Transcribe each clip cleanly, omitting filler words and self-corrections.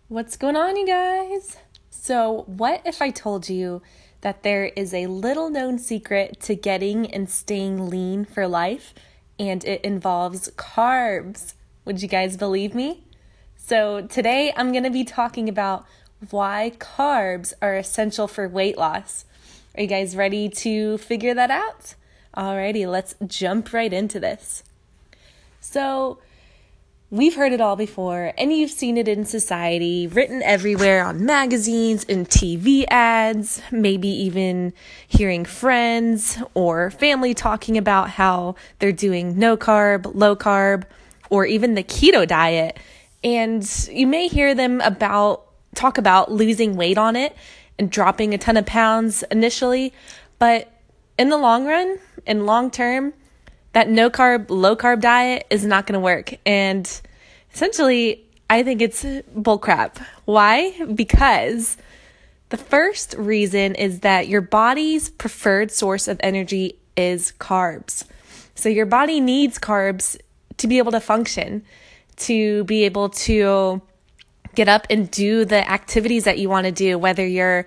What's going on, you guys? So, what if I told you that there is a little known secret to getting and staying lean for life, and it involves carbs? Would you guys believe me? So, today I'm going to be talking about why carbs are essential for weight loss. Are you guys ready to figure that out? Alrighty, let's jump right into this. So, we've heard it all before, and you've seen it in society, written everywhere on magazines and TV ads, maybe even hearing friends or family talking about how they're doing no carb, low carb, or even the keto diet. And you may hear them talk about losing weight on it and dropping a ton of pounds initially, but in the long run, in long term, that no carb, low carb diet is not going to work. And essentially, I think it's bullcrap. Why? Because the first reason is that your body's preferred source of energy is carbs. So your body needs carbs to be able to function, to be able to get up and do the activities that you want to do, whether you're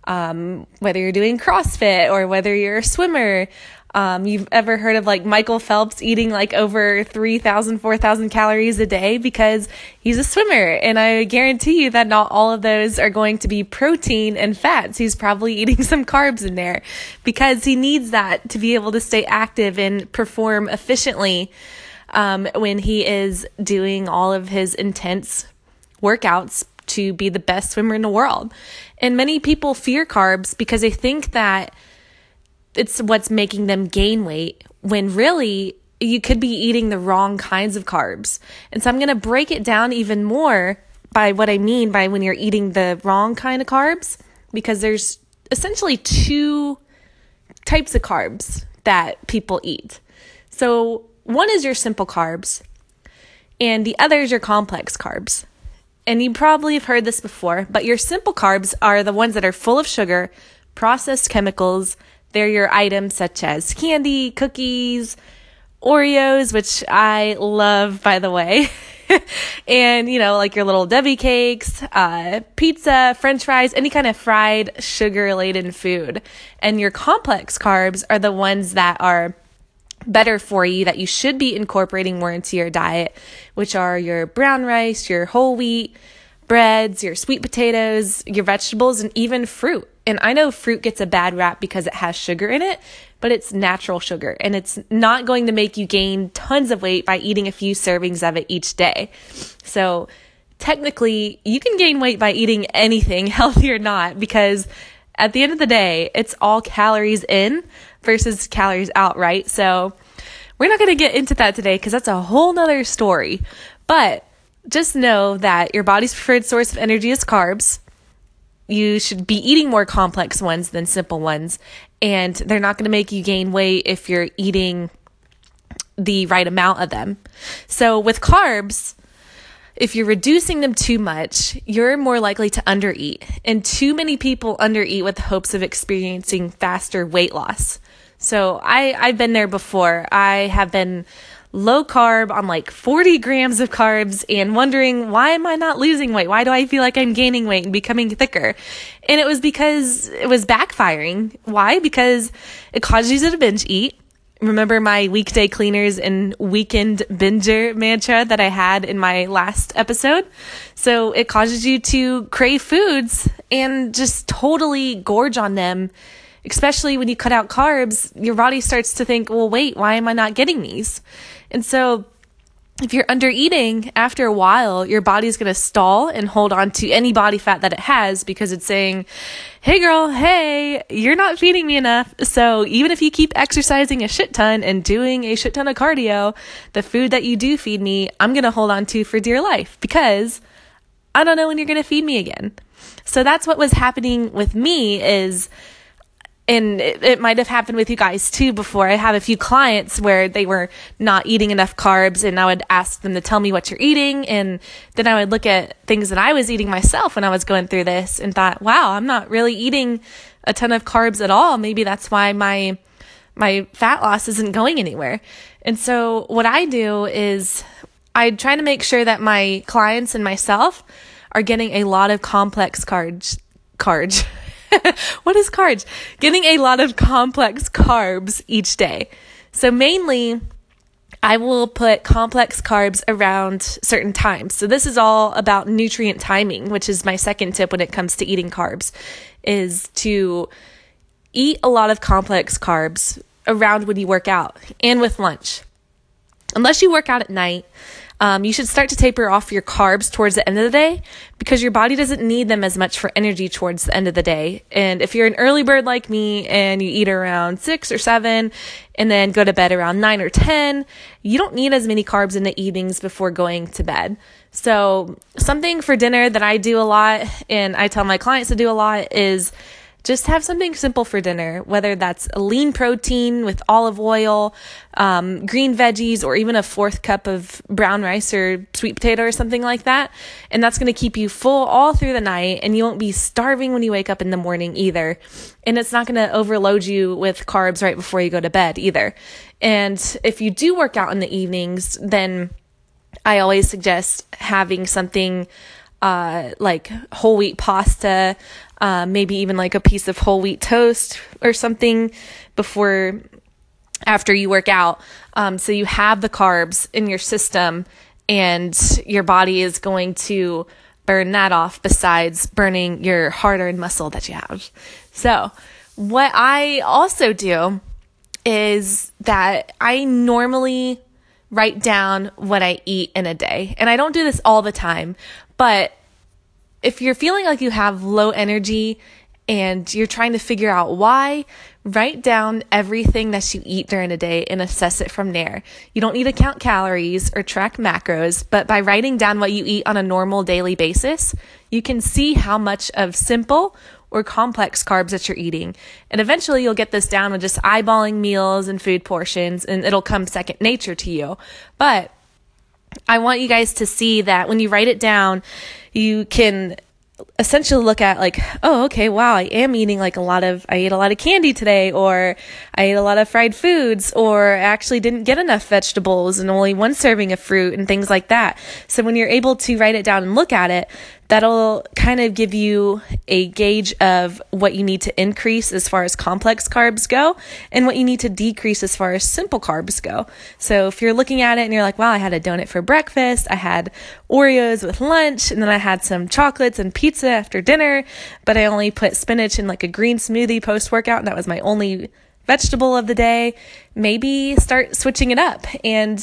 doing CrossFit or whether you're a swimmer. You've ever heard of like Michael Phelps eating like over 3,000, 4,000 calories a day because he's a swimmer. And I guarantee you that not all of those are going to be protein and fats. He's probably eating some carbs in there because he needs that to be able to stay active and perform efficiently when he is doing all of his intense workouts to be the best swimmer in the world. And many people fear carbs because they think that it's what's making them gain weight, when really you could be eating the wrong kinds of carbs. And so I'm going to break it down even more by what I mean by when you're eating the wrong kind of carbs, because there's essentially two types of carbs that people eat. So one is your simple carbs, and the other is your complex carbs. And you probably have heard this before, but your simple carbs are the ones that are full of sugar, processed chemicals. They're your items such as candy, cookies, Oreos, which I love, by the way. And, like your little Debbie cakes, pizza, French fries, any kind of fried sugar-laden food. And your complex carbs are the ones that are better for you, that you should be incorporating more into your diet, which are your brown rice, your whole wheat, breads, your sweet potatoes, your vegetables, and even fruit. And I know fruit gets a bad rap because it has sugar in it, but it's natural sugar, and it's not going to make you gain tons of weight by eating a few servings of it each day. So technically, you can gain weight by eating anything, healthy or not, because at the end of the day, it's all calories in versus calories out, right? So we're not going to get into that today because that's a whole nother story. But just know that your body's preferred source of energy is carbs. You should be eating more complex ones than simple ones, and they're not going to make you gain weight if you're eating the right amount of them. So with carbs, if you're reducing them too much, you're more likely to undereat. And too many people undereat with the hopes of experiencing faster weight loss. So I've been there before. I have been low carb on like 40 grams of carbs and wondering, why am I not losing weight? Why do I feel like I'm gaining weight and becoming thicker? And it was because it was backfiring. Why? Because it causes you to binge eat. Remember my weekday cleaners and weekend binger mantra that I had in my last episode? So it causes you to crave foods and just totally gorge on them. Especially when you cut out carbs, your body starts to think, well, wait, why am I not getting these? And so if you're under eating, after a while, your body's going to stall and hold on to any body fat that it has because it's saying, hey girl, hey, you're not feeding me enough. So even if you keep exercising a shit ton and doing a shit ton of cardio, the food that you do feed me, I'm going to hold on to for dear life because I don't know when you're going to feed me again. So that's what was happening with me and it might have happened with you guys too before. I have a few clients where they were not eating enough carbs, and I would ask them to tell me what you're eating. And then I would look at things that I was eating myself when I was going through this and thought, wow, I'm not really eating a ton of carbs at all. Maybe that's why my fat loss isn't going anywhere. And so what I do is I try to make sure that my clients and myself are getting a lot of complex what is carbs? Getting a lot of complex carbs each day. So mainly, I will put complex carbs around certain times. So this is all about nutrient timing, which is my second tip when it comes to eating carbs, is to eat a lot of complex carbs around when you work out and with lunch. Unless you work out at night, you should start to taper off your carbs towards the end of the day because your body doesn't need them as much for energy towards the end of the day. And if you're an early bird like me and you eat around 6 or 7 and then go to bed around 9 or 10, you don't need as many carbs in the evenings before going to bed. So something for dinner that I do a lot and I tell my clients to do a lot is just have something simple for dinner, whether that's a lean protein with olive oil, green veggies, or even a 4th cup of brown rice or sweet potato or something like that. And that's going to keep you full all through the night, and you won't be starving when you wake up in the morning either. And it's not going to overload you with carbs right before you go to bed either. And if you do work out in the evenings, then I always suggest having something like whole wheat pasta, maybe even like a piece of whole wheat toast or something after you work out. So you have the carbs in your system and your body is going to burn that off besides burning your hard-earned muscle that you have. So what I also do is that I normally write down what I eat in a day. And I don't do this all the time, but if you're feeling like you have low energy and you're trying to figure out why, write down everything that you eat during a day and assess it from there. You don't need to count calories or track macros, but by writing down what you eat on a normal daily basis, you can see how much of simple or complex carbs that you're eating. And eventually you'll get this down with just eyeballing meals and food portions, and it'll come second nature to you. But I want you guys to see that when you write it down, you can essentially look at like, oh, okay, wow, I ate a lot of candy today, or I ate a lot of fried foods, or I actually didn't get enough vegetables and only one serving of fruit and things like that. So when you're able to write it down and look at it, that'll kind of give you a gauge of what you need to increase as far as complex carbs go and what you need to decrease as far as simple carbs go. So if you're looking at it and you're like, wow, I had a donut for breakfast, I had Oreos with lunch, and then I had some chocolates and pizza after dinner, but I only put spinach in like a green smoothie post-workout, and that was my only vegetable of the day, maybe start switching it up and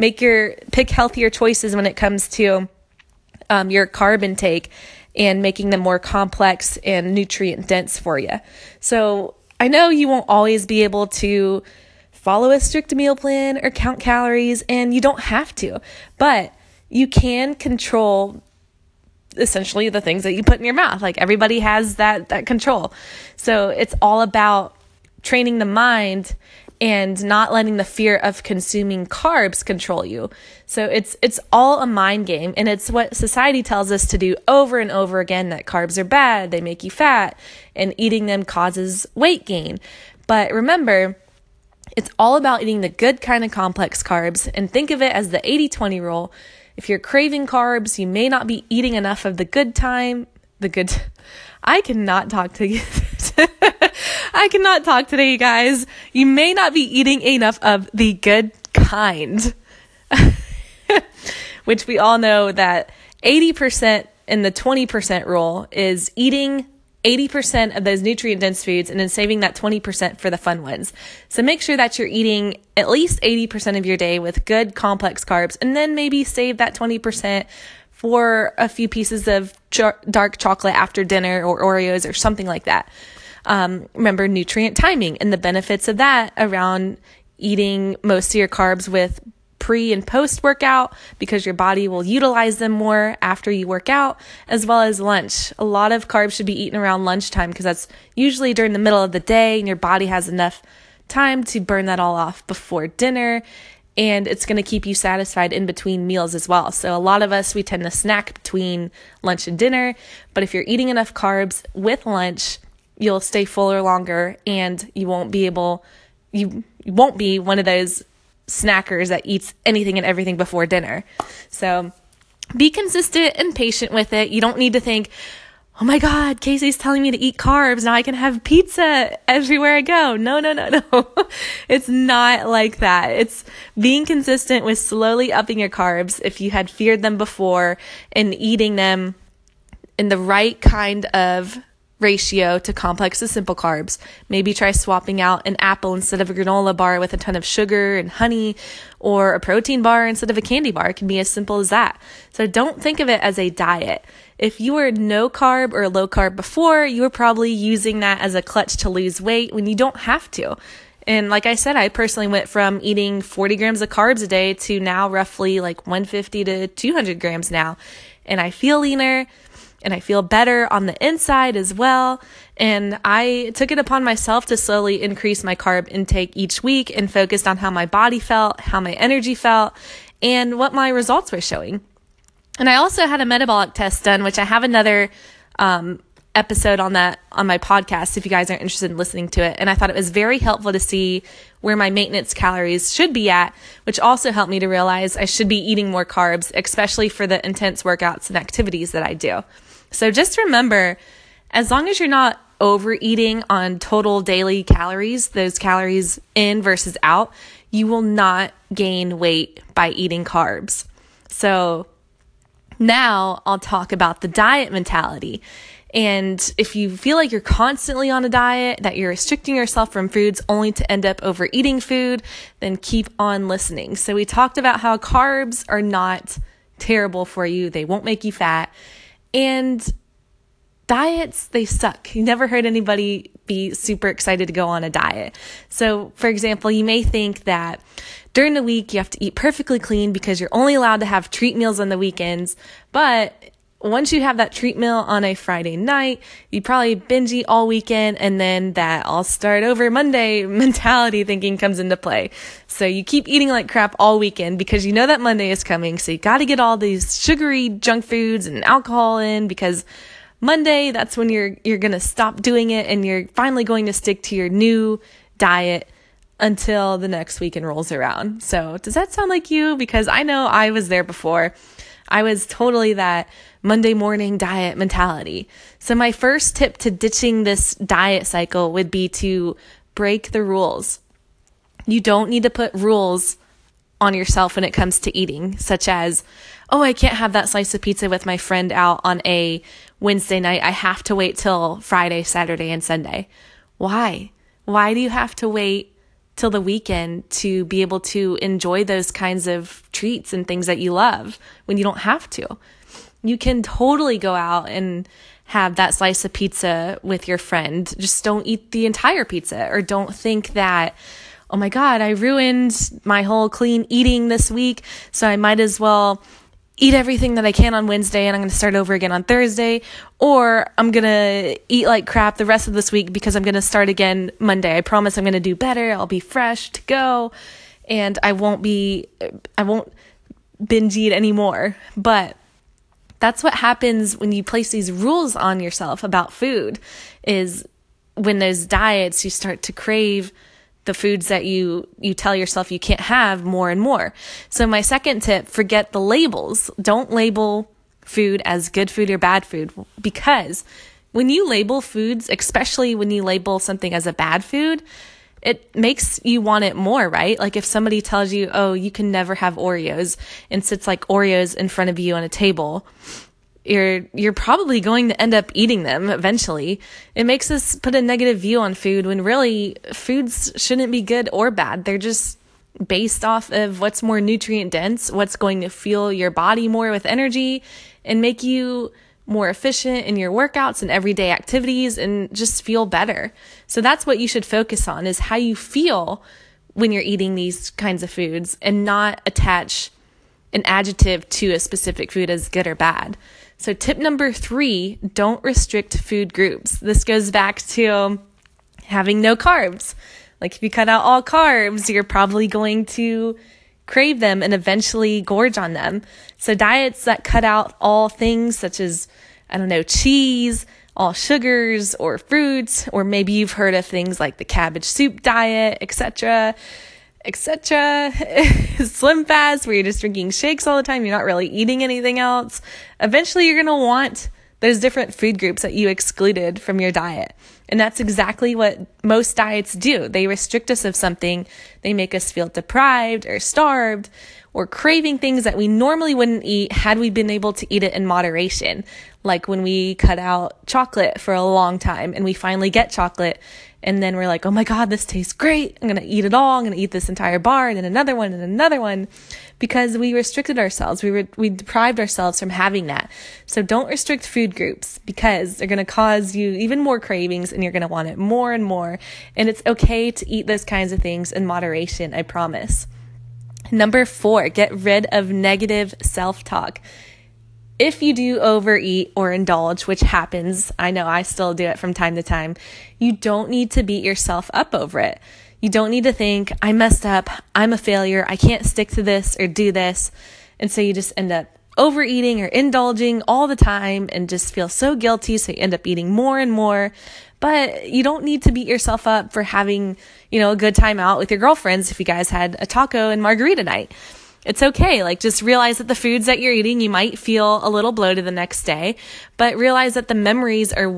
pick healthier choices when it comes to your carb intake and making them more complex and nutrient dense for you. So I know you won't always be able to follow a strict meal plan or count calories, and you don't have to, but you can control essentially the things that you put in your mouth. Like everybody has that control. So it's all about training the mind and not letting the fear of consuming carbs control you. So it's all a mind game, and it's what society tells us to do over and over again, that carbs are bad, they make you fat, and eating them causes weight gain. But remember, it's all about eating the good kind of complex carbs, and think of it as the 80-20 rule. If you're craving carbs, you may not be eating enough of I cannot talk to you. I cannot talk today, you guys. You may not be eating enough of the good kind, which we all know that 80% in the 20% rule is eating 80% of those nutrient-dense foods and then saving that 20% for the fun ones. So make sure that you're eating at least 80% of your day with good complex carbs, and then maybe save that 20% for a few pieces of dark chocolate after dinner or Oreos or something like that. Remember nutrient timing and the benefits of that around eating most of your carbs with pre and post workout, because your body will utilize them more after you work out, as well as lunch. A lot of carbs should be eaten around lunchtime because that's usually during the middle of the day and your body has enough time to burn that all off before dinner. And it's going to keep you satisfied in between meals as well. So a lot of us, we tend to snack between lunch and dinner. But if you're eating enough carbs with lunch, you'll stay fuller longer, and you won't be one of those snackers that eats anything and everything before dinner. So be consistent and patient with it. You don't need to think, oh my God, Casey's telling me to eat carbs. Now I can have pizza everywhere I go. No. It's not like that. It's being consistent with slowly upping your carbs if you had feared them before, and eating them in the right kind of ratio to complex to simple carbs. Maybe try swapping out an apple instead of a granola bar with a ton of sugar and honey, or a protein bar instead of a candy bar. It can be as simple as that. So don't think of it as a diet. If you were no carb or low carb before, you were probably using that as a clutch to lose weight when you don't have to. And like I said, I personally went from eating 40 grams of carbs a day to now roughly like 150 to 200 grams now. And I feel leaner, and I feel better on the inside as well. And I took it upon myself to slowly increase my carb intake each week and focused on how my body felt, how my energy felt, and what my results were showing. And I also had a metabolic test done, which I have another episode on that on my podcast if you guys are interested in listening to it. And I thought it was very helpful to see where my maintenance calories should be at, which also helped me to realize I should be eating more carbs, especially for the intense workouts and activities that I do. So just remember, as long as you're not overeating on total daily calories, those calories in versus out, you will not gain weight by eating carbs. So now I'll talk about the diet mentality. And if you feel like you're constantly on a diet, that you're restricting yourself from foods only to end up overeating food, then keep on listening. So we talked about how carbs are not terrible for you. They won't make you fat. And diets, they suck. You never heard anybody be super excited to go on a diet. So, for example, you may think that during the week you have to eat perfectly clean because you're only allowed to have treat meals on the weekends. But once you have that treat meal on a Friday night, you probably binge eat all weekend, and then that I'll start over Monday mentality thinking comes into play. So you keep eating like crap all weekend because you know that Monday is coming. So you got to get all these sugary junk foods and alcohol in, because Monday, that's when you're going to stop doing it, and you're finally going to stick to your new diet until the next weekend rolls around. So does that sound like you? Because I know I was there before. I was totally that Monday morning diet mentality. So my first tip to ditching this diet cycle would be to break the rules. You don't need to put rules on yourself when it comes to eating, such as, oh, I can't have that slice of pizza with my friend out on a Wednesday night. I have to wait till Friday, Saturday, and Sunday. Why? Why do you have to wait till the weekend to be able to enjoy those kinds of treats and things that you love when you don't have to? You can totally go out and have that slice of pizza with your friend. Just don't eat the entire pizza, or don't think that, oh my God, I ruined my whole clean eating this week, so I might as well eat everything that I can on Wednesday and I'm going to start over again on Thursday, or I'm going to eat like crap the rest of this week because I'm going to start again Monday. I promise I'm going to do better. I'll be fresh to go, and I won't binge eat anymore. But that's what happens when you place these rules on yourself about food, is when those diets, you start to crave the foods that you tell yourself you can't have more and more. So my second tip, forget the labels. Don't label food as good food or bad food, because when you label foods, especially when you label something as a bad food, it makes you want it more, right? Like if somebody tells you, oh, you can never have Oreos, and sits like Oreos in front of you on a table, you're probably going to end up eating them eventually. It makes us put a negative view on food, when really foods shouldn't be good or bad. They're just based off of what's more nutrient dense, what's going to fuel your body more with energy and make you more efficient in your workouts and everyday activities, and just feel better. So that's what you should focus on, is how you feel when you're eating these kinds of foods, and not attach an adjective to a specific food as good or bad. So tip number 3, don't restrict food groups. This goes back to having no carbs. Like if you cut out all carbs, you're probably going to crave them and eventually gorge on them. So diets that cut out all things such as, cheese, all sugars or fruits, or maybe you've heard of things like the cabbage soup diet, etc. etc. Slim fast, where you're just drinking shakes all the time, you're not really eating anything else. Eventually, you're going to want those different food groups that you excluded from your diet. And that's exactly what most diets do. They restrict us of something. They make us feel deprived or starved or craving things that we normally wouldn't eat had we been able to eat it in moderation. Like when we cut out chocolate for a long time and we finally get chocolate and then we're like, oh my God, this tastes great. I'm going to eat it all. I'm going to eat this entire bar and then another one and another one, because we restricted ourselves. We deprived ourselves from having that. So don't restrict food groups, because they're going to cause you even more cravings and you're going to want it more and more. And it's okay to eat those kinds of things in moderation, I promise. Number 4, get rid of negative self-talk. If you do overeat or indulge, which happens, I know I still do it from time to time, you don't need to beat yourself up over it. You don't need to think, I messed up, I'm a failure, I can't stick to this or do this. And so you just end up overeating or indulging all the time and just feel so guilty, so you end up eating more and more. But you don't need to beat yourself up for having, a good time out with your girlfriends if you guys had a taco and margarita night. It's okay. Like, just realize that the foods that you're eating, you might feel a little bloated the next day, but realize that the memories are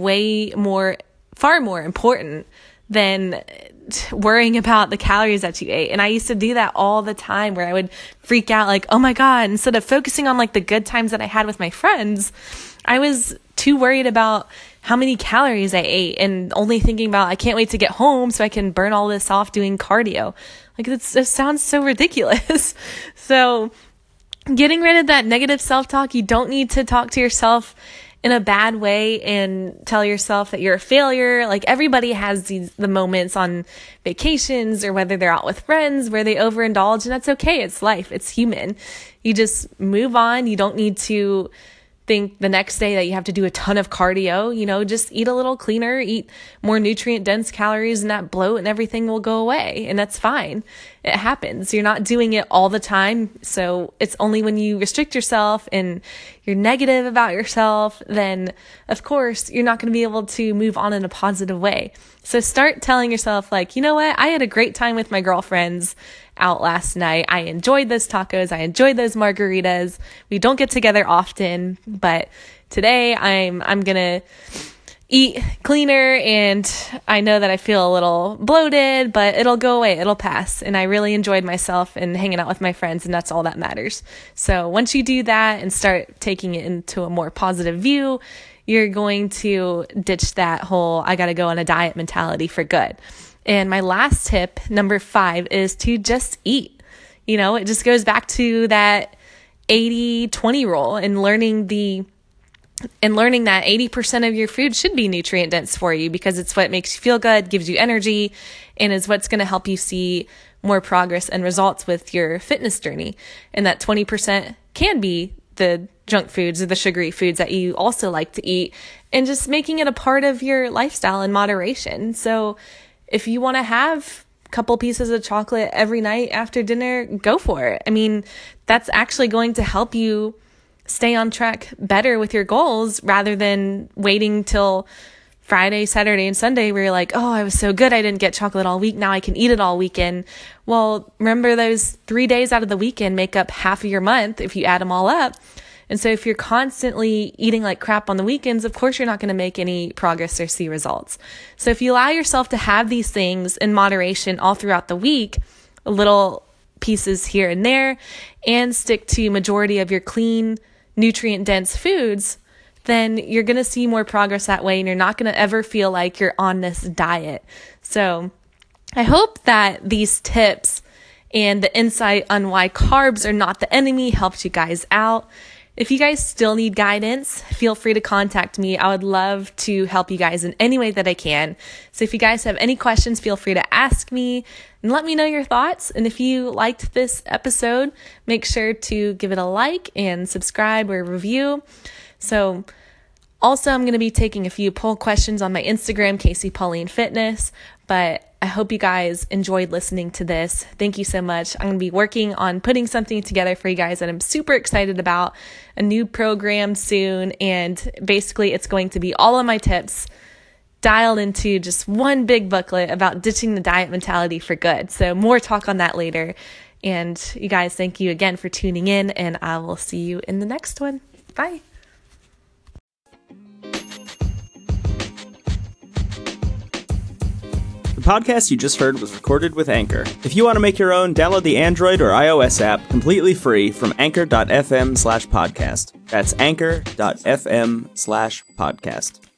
far more important than worrying about the calories that you ate. And I used to do that all the time, where I would freak out like, oh my God, instead of focusing on like the good times that I had with my friends, I was too worried about how many calories I ate and only thinking about, I can't wait to get home so I can burn all this off doing cardio. Like, it sounds so ridiculous. So getting rid of that negative self-talk, you don't need to talk to yourself in a bad way and tell yourself that you're a failure. Like, everybody has the moments on vacations or whether they're out with friends where they overindulge, and that's okay. It's life. It's human. You just move on. You don't need to think the next day that you have to do a ton of cardio. Just eat a little cleaner, eat more nutrient dense calories, and that bloat and everything will go away. And that's fine. It happens. You're not doing it all the time. So it's only when you restrict yourself and you're negative about yourself, then of course you're not going to be able to move on in a positive way. So start telling yourself, like, you know what? I had a great time with my girlfriends out last night. I enjoyed those tacos. I enjoyed those margaritas. We don't get together often, but today I'm going to eat cleaner, and I know that I feel a little bloated, but it'll go away. It'll pass. And I really enjoyed myself and hanging out with my friends, and that's all that matters. So once you do that and start taking it into a more positive view, you're going to ditch that whole, I got to go on a diet mentality for good. And my last tip, number 5, is to just eat. It just goes back to that 80-20 rule, and learning that 80% of your food should be nutrient dense for you, because it's what makes you feel good, gives you energy, and is what's going to help you see more progress and results with your fitness journey. And that 20% can be the junk foods or the sugary foods that you also like to eat, and just making it a part of your lifestyle in moderation. So if you want to have a couple pieces of chocolate every night after dinner, go for it. I mean, that's actually going to help you stay on track better with your goals, rather than waiting till Friday, Saturday, and Sunday where you're like, oh, I was so good, I didn't get chocolate all week, now I can eat it all weekend. Well, remember, those 3 days out of the weekend make up half of your month if you add them all up. And so if you're constantly eating like crap on the weekends, of course you're not going to make any progress or see results. So if you allow yourself to have these things in moderation all throughout the week, little pieces here and there, and stick to majority of your clean, nutrient-dense foods, then you're going to see more progress that way, and you're not going to ever feel like you're on this diet. So I hope that these tips and the insight on why carbs are not the enemy helped you guys out. If you guys still need guidance, feel free to contact me. I would love to help you guys in any way that I can. So if you guys have any questions, feel free to ask me and let me know your thoughts. And if you liked this episode, make sure to give it a like and subscribe or review. So also, I'm going to be taking a few poll questions on my Instagram, Casey Pauline Fitness, but I hope you guys enjoyed listening to this. Thank you so much. I'm going to be working on putting something together for you guys that I'm super excited about, a new program soon, and basically it's going to be all of my tips dialed into just one big booklet about ditching the diet mentality for good. So more talk on that later. And you guys, thank you again for tuning in, and I will see you in the next one. Bye. The podcast you just heard was recorded with Anchor. If you want to make your own, download the Android or iOS app completely free from anchor.fm/podcast. That's anchor.fm/podcast.